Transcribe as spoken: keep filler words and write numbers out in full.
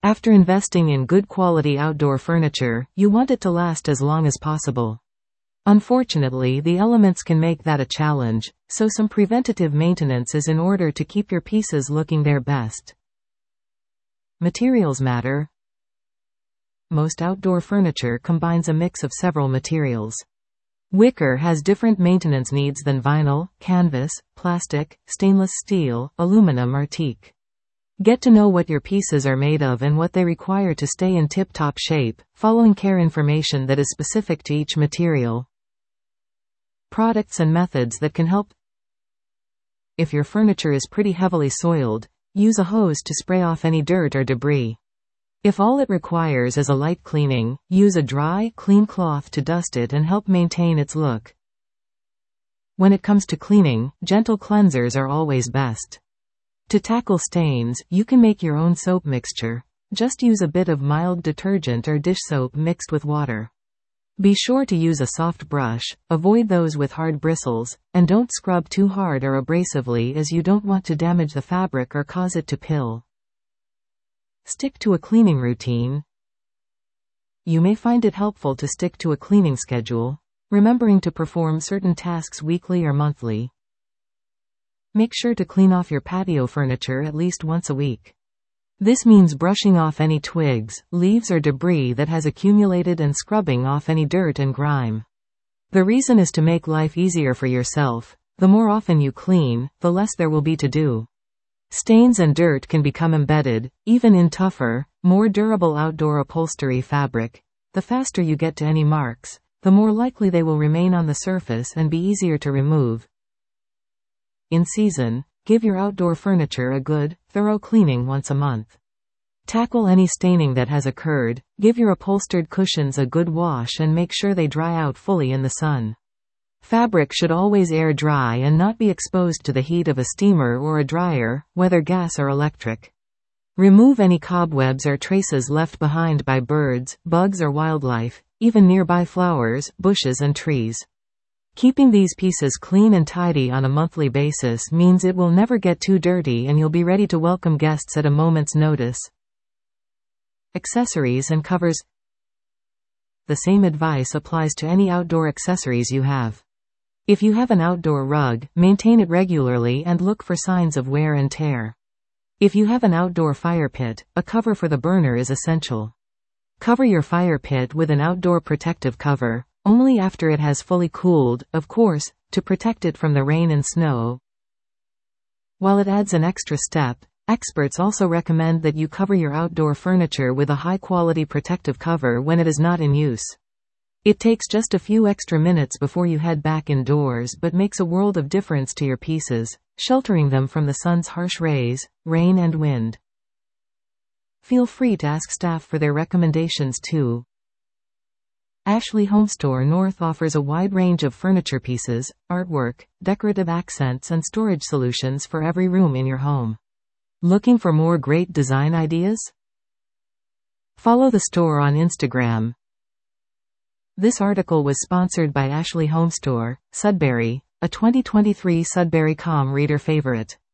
After investing in good quality outdoor furniture, you want it to last as long as possible. Unfortunately, the elements can make that a challenge, so some preventative maintenance is in order to keep your pieces looking their best. Materials matter. Most outdoor furniture combines a mix of several materials. Wicker has different maintenance needs than vinyl, canvas, plastic, stainless steel, aluminum or teak. Get to know what your pieces are made of and what they require to stay in tip-top shape, following care information that is specific to each material. Products and methods that can help. If your furniture is pretty heavily soiled, use a hose to spray off any dirt or debris. If all it requires is a light cleaning, use a dry, clean cloth to dust it and help maintain its look. When it comes to cleaning, gentle cleansers are always best. To tackle stains, you can make your own soap mixture. Just use a bit of mild detergent or dish soap mixed with water. Be sure to use a soft brush, avoid those with hard bristles, and don't scrub too hard or abrasively as you don't want to damage the fabric or cause it to pill. Stick to a cleaning routine. You may find it helpful to stick to a cleaning schedule, remembering to perform certain tasks weekly or monthly. Make sure to clean off your patio furniture at least once a week. This means brushing off any twigs, leaves or debris that has accumulated and scrubbing off any dirt and grime. The reason is to make life easier for yourself. The more often you clean, the less there will be to do. Stains and dirt can become embedded, even in tougher, more durable outdoor upholstery fabric. The faster you get to any marks, the more likely they will remain on the surface and be easier to remove. In season, give your outdoor furniture a good, thorough cleaning once a month. Tackle any staining that has occurred, give your upholstered cushions a good wash and make sure they dry out fully in the sun. Fabric should always air dry and not be exposed to the heat of a steamer or a dryer, whether gas or electric. Remove any cobwebs or traces left behind by birds, bugs or wildlife, even nearby flowers, bushes and trees. Keeping these pieces clean and tidy on a monthly basis means it will never get too dirty and you'll be ready to welcome guests at a moment's notice. Accessories and covers. The same advice applies to any outdoor accessories you have. If you have an outdoor rug, maintain it regularly and look for signs of wear and tear. If you have an outdoor fire pit, a cover for the burner is essential. Cover your fire pit with an outdoor protective cover, only after it has fully cooled, of course, to protect it from the rain and snow. While it adds an extra step, experts also recommend that you cover your outdoor furniture with a high-quality protective cover when it is not in use. It takes just a few extra minutes before you head back indoors but makes a world of difference to your pieces, sheltering them from the sun's harsh rays, rain and wind. Feel free to ask staff for their recommendations too. Ashley Home Store North offers a wide range of furniture pieces, artwork, decorative accents and storage solutions for every room in your home. Looking for more great design ideas? Follow the store on Instagram. This article was sponsored by Ashley Home Store, Sudbury, a twenty twenty-three Sudbury dot com reader favorite.